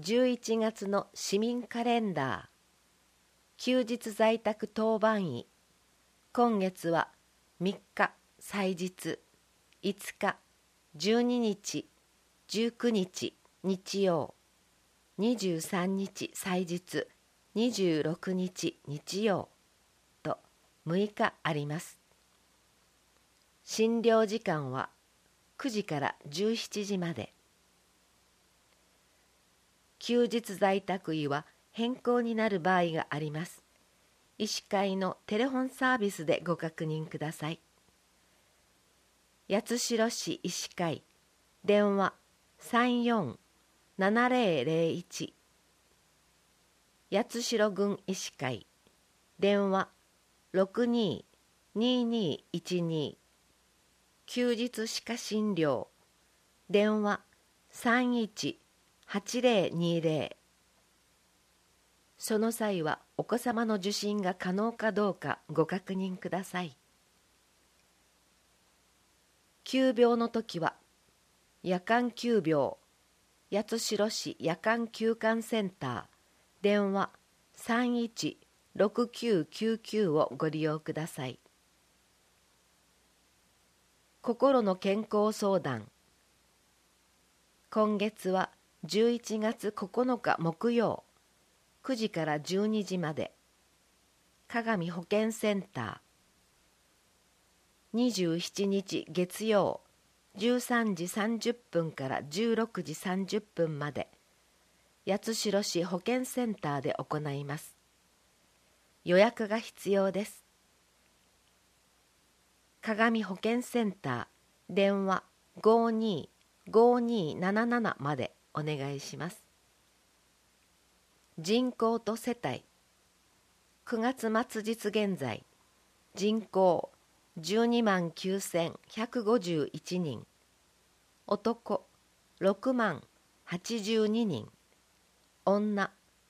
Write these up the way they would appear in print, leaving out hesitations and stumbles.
11月の市民カレンダー。休日在宅当番医。今月は3日祭日、5日、12日、19日日曜、23日祭日、26日日曜と6日あります。診療時間は9時から17時まで。休日在宅医は変更になる場合があります。医師会のテレフォンサービスでご確認ください。八代市医師会、電話34-7001。八代郡医師会、電話62-2212。休日歯科診療、電話31-8020。その際はお子様の受診が可能かどうかご確認ください。急病の時は夜間急病、八代市夜間急患センター、電話31-6999をご利用ください。心の健康相談。今月は11月9日木曜、9時から12時まで。鏡保健センター。27日月曜、13時30分から16時30分まで。八代市保健センターで行います。予約が必要です。鏡保健センター、電話52-5277までお願いします。人口と世帯。9月末日現在、人口129,151人、男60,082人、女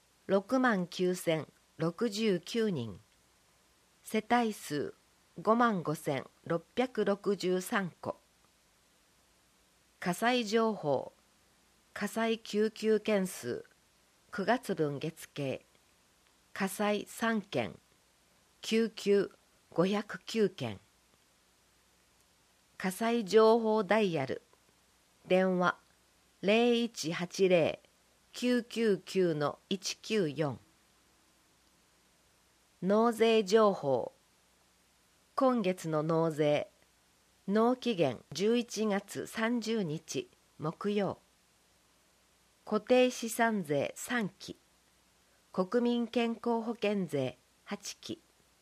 69,069人、世帯数55,663戸。火災情報。火災救急件数9月分月計。火災3件、救急509件。火災情報ダイヤル。電話0180-999-194。納税情報。今月の納税、納期限11月30日木曜。固定資産税3期、国民健康保険税8期。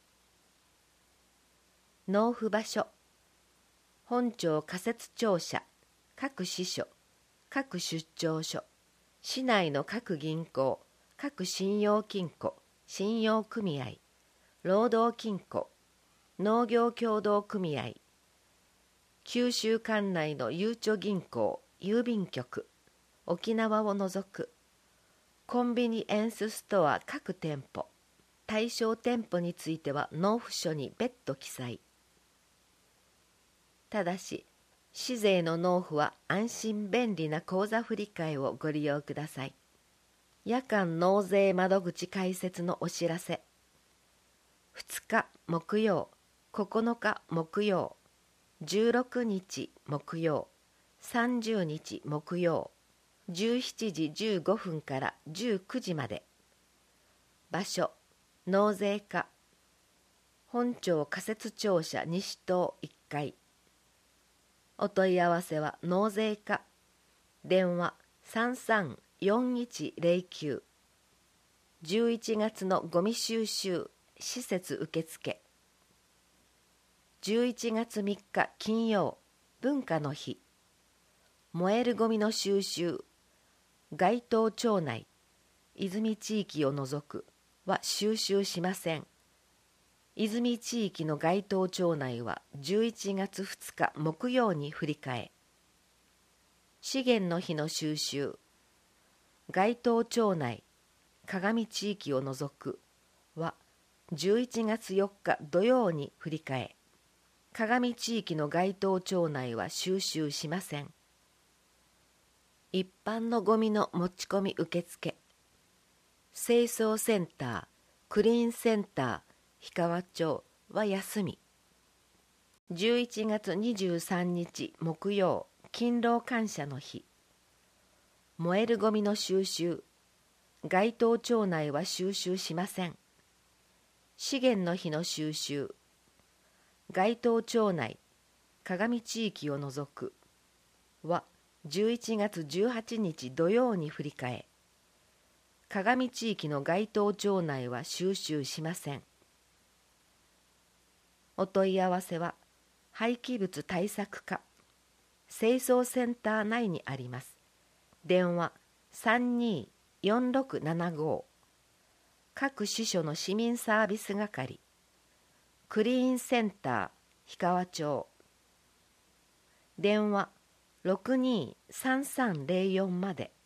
納付場所。本庁仮設庁舎、各支所、各出張所、市内の各銀行、各信用金庫、信用組合、労働金庫、農業協同組合、九州管内のゆうちょ銀行、郵便局、沖縄を除く、コンビニエンスストア各店舗、対象店舗については納付書に別途記載。ただし、市税の納付は安心便利な口座振替をご利用ください。夜間納税窓口開設のお知らせ。2日木曜、9日木曜、16日木曜、30日木曜、17時15分から19時まで。場所、納税課。本庁仮設庁舎西棟1階。お問い合わせは納税課。電話33-4109。11月のゴミ収集施設受付。11月3日金曜、文化の日。燃えるゴミの収集、該当町内、泉地域を除くは収集しません。泉地域の該当町内は11月2日木曜に振り替え。資源の日の収集、該当町内、鏡地域を除くは11月4日土曜に振り替え。鏡地域の該当町内は収集しません。 一般のゴミの持ち込み受付、清掃センター、クリーンセンター、氷川町は休み。11月23日木曜、勤労感謝の日。燃えるゴミの収集、該当町内は収集しません。資源の日の収集、該当町内、鏡地域を除くは11月18日土曜に振り替え、鏡地域の該当町内は収集しません。お問い合わせは廃棄物対策課清掃センター内にあります。電話324675、各支所の市民サービス係、クリーンセンター氷川町、電話623304まで。